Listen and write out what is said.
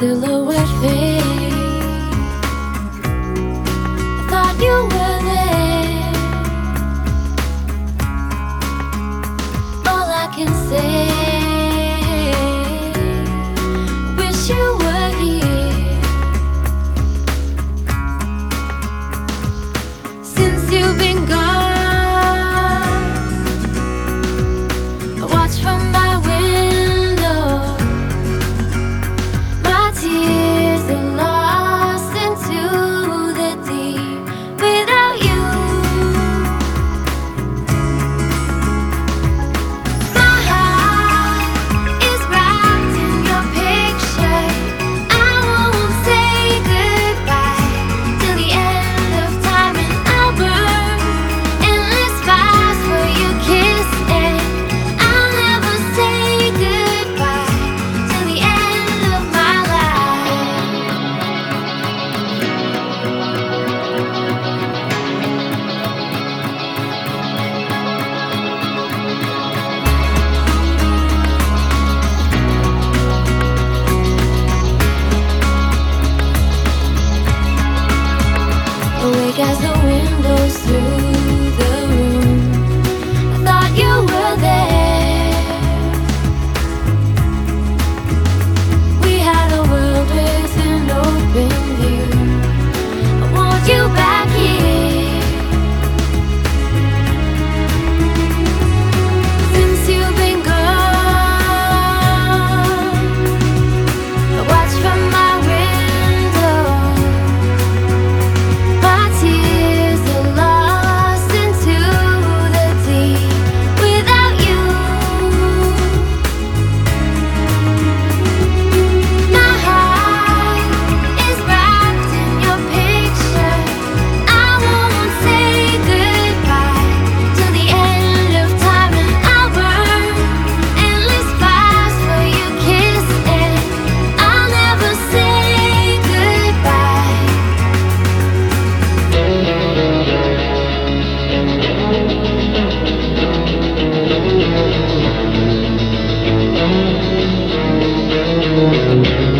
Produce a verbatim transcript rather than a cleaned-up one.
silhouette fade. I thought you were there. All I can say, wish you were here. Since you've been gone, I watch from my window. My tears are lost into the deep without you. My heart is wrapped in your picture. I won't say goodbye till the end of time, and I'll burn endless fires for your kiss, and I'll never say goodbye till the end of my life. Awake as the windows through the room, I thought you were there. We had a world with an open view. I want you back here. Since you've been gone, I watch from my window. My tears are lost into the deep without you. My heart is wrapped in your picture. I won't say goodbye till the end of time, and I'll burn endless fires for your kiss, and I'll never say goodbye. Thank you.